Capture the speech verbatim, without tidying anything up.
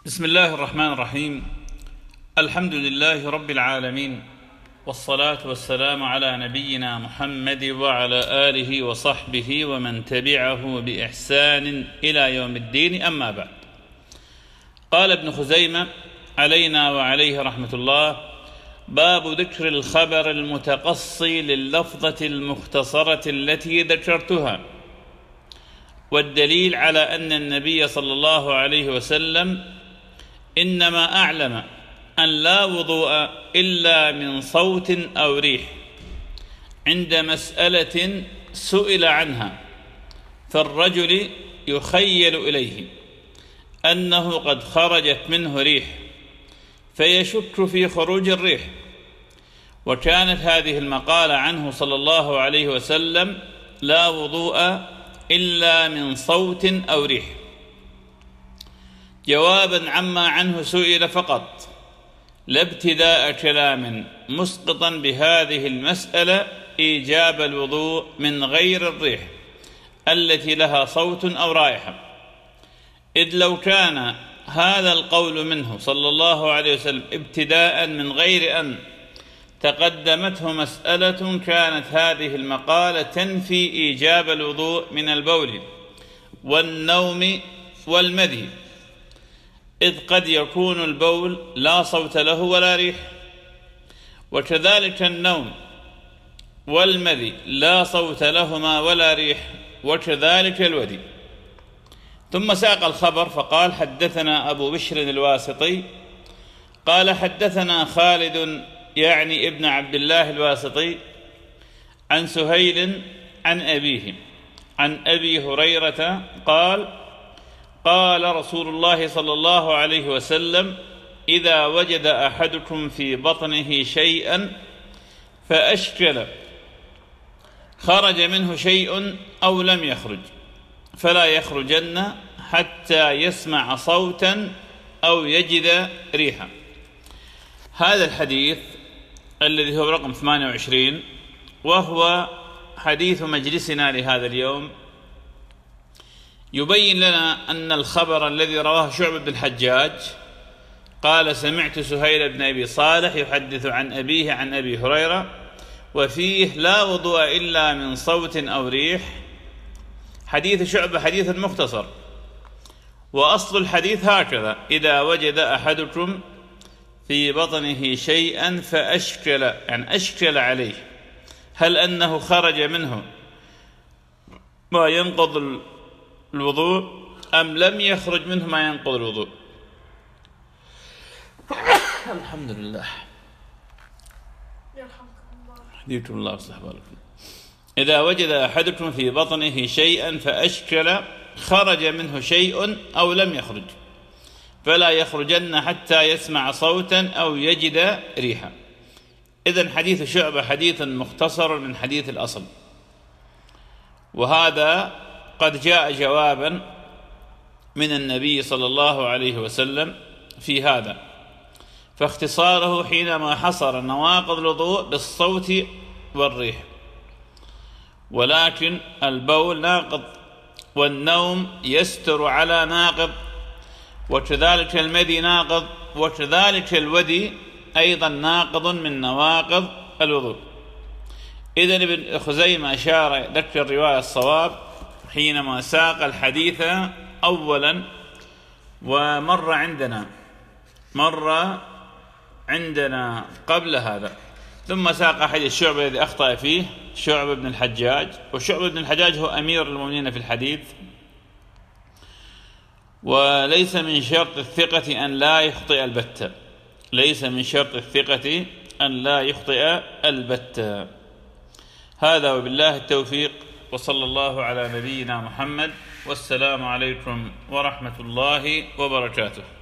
بسم الله الرحمن الرحيم. الحمد لله رب العالمين، والصلاة والسلام على نبينا محمد وعلى آله وصحبه ومن تبعه بإحسان إلى يوم الدين، أما بعد. قال ابن خزيمة علينا وعليه رحمة الله: باب ذكر الخبر المتقصي لللفظة المختصرة التي ذكرتها، والدليل على أن النبي صلى الله عليه وسلم إنما أعلم أن لا وضوء إلا من صوت أو ريح عند مسألة سئل عنها، فالرجل يخيل إليه أنه قد خرجت منه ريح فيشك في خروج الريح، وكانت هذه المقالة عنه صلى الله عليه وسلم: لا وضوء إلا من صوت أو ريح، جوابا عما عنه سئل فقط، لا ابتداء كلام مسقطا بهذه المسألة إيجاب الوضوء من غير الريح التي لها صوت أو رائحة. إذ لو كان هذا القول منه صلى الله عليه وسلم ابتداء من غير أن تقدمته مسألة، كانت هذه المقالة تنفي إيجاب الوضوء من البول والنوم والمذي، إذ قد يكون البول لا صوت له ولا ريح، وكذلك النوم والمذي لا صوت لهما ولا ريح، وكذلك الودي. ثم ساق الخبر فقال: حدثنا أبو بشر الواسطي قال حدثنا خالد يعني ابن عبد الله الواسطي عن سهيل عن أبيه عن أبي هريرة قال: قال رسول الله صلى الله عليه وسلم: إذا وجد أحدكم في بطنه شيئا فأشكل، خرج منه شيء أو لم يخرج، فلا يخرجن حتى يسمع صوتا أو يجد ريحا. هذا الحديث الذي هو رقم ثمانية وعشرين، وهو حديث مجلسنا لهذا اليوم، يبين لنا أن الخبر الذي رواه شعبة بن الحجاج قال: سمعت سهيل بن أبي صالح يحدث عن أبيه عن أبي هريرة، وفيه: لا وضوء إلا من صوت أو ريح. حديث شعبة حديث مختصر، وأصل الحديث هكذا: إذا وجد أحدكم في بطنه شيئا فأشكل، يعني أشكل عليه، هل أنه خرج منه ما ينقض الوضوء أم لم يخرج منه ما ينقض الوضوء. الحمد لله، يرحمكم الله ويصلح بالكم. إذا وجد أحدكم في بطنه شيئا فأشكل، خرج منه شيء أو لم يخرج، فلا يخرجن حتى يسمع صوتا أو يجد ريحا. إذن حديث شعبة حديث مختصر من حديث الأصل، وهذا قد جاء جوابا من النبي صلى الله عليه وسلم في هذا، فاختصاره حينما حصر نواقض الوضوء بالصوت والريح، ولكن البول ناقض، والنوم يستر على ناقض، وكذلك المذي ناقض، وكذلك الودي أيضا ناقض من نواقض الوضوء. إذن ابن خزيمة أشار ذكر الرواية الصواب حينما ساق الحديث أولا، ومر عندنا مر عندنا قبل هذا، ثم ساق حديث شعبة الذي أخطأ فيه شعبة بن الحجاج، وشعبة بن الحجاج هو أمير المؤمنين في الحديث، وليس من شرط الثقة أن لا يخطئ البتة، ليس من شرط الثقة أن لا يخطئ البتة. هذا وبالله التوفيق، وصلى الله على نبينا محمد، والسلام عليكم ورحمة الله وبركاته.